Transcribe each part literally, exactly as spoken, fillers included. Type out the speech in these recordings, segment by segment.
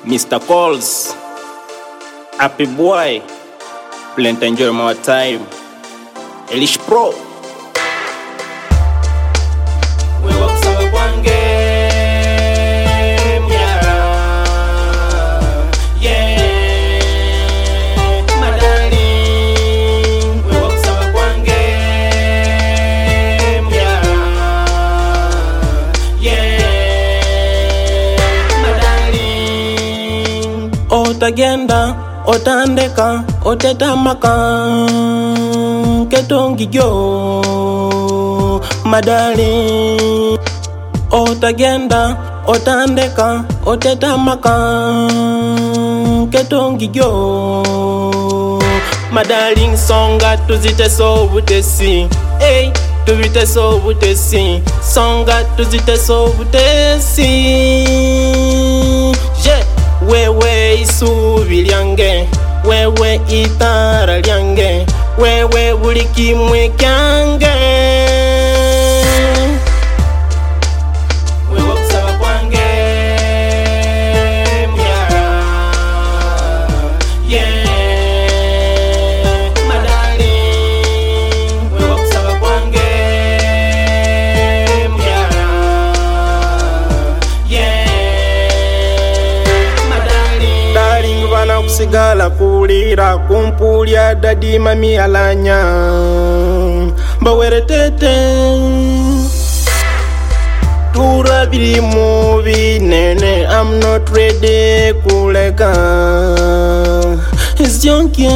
Mister Calls, Happy Boy, Plenty enjoy my time, Elish Pro. Otagenda, otandeka, otetamaka, ketongigyo, madali. Otagenda, otandeka, otetamaka, ketongigyo, madali. Songa tuzite so butesi, hey, tubite so butesi. Songa tuzite so butesi, yeah. Wewe isubi lyange, wewe itara lyange, wewe buli kimwe kyange. Wewe kusaba kwange myara, yeah, madali. Wewe kusaba kwange myara, yeah. Bana kusigala kulira kumpulya dadi mami alanya mbawere tete turabiri mu binene. I'm not ready kuleka it's junkie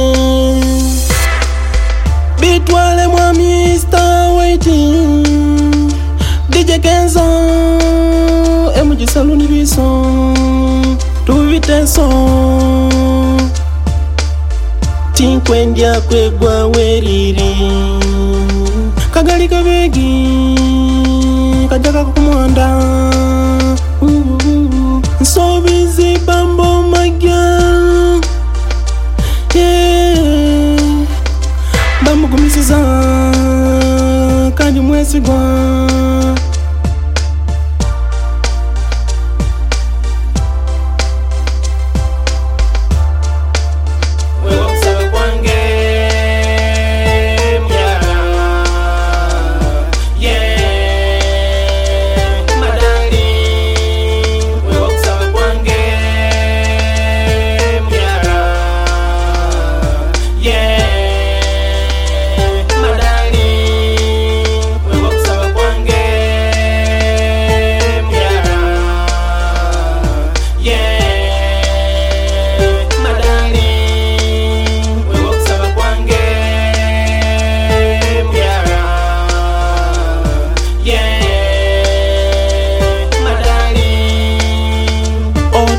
bitwale mwa Mister Waiting D J Kenzo emoji saluni biso tubite so tinkwendya kwegwa weriri kagali kabegi kajaka kukumwanda nsobizi bambo magya, yeah, bamugumisiza kandi mwesigwa.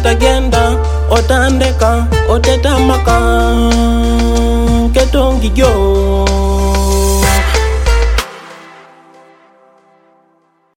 Otagenda, otandeka, otetamaka, ketongigyo,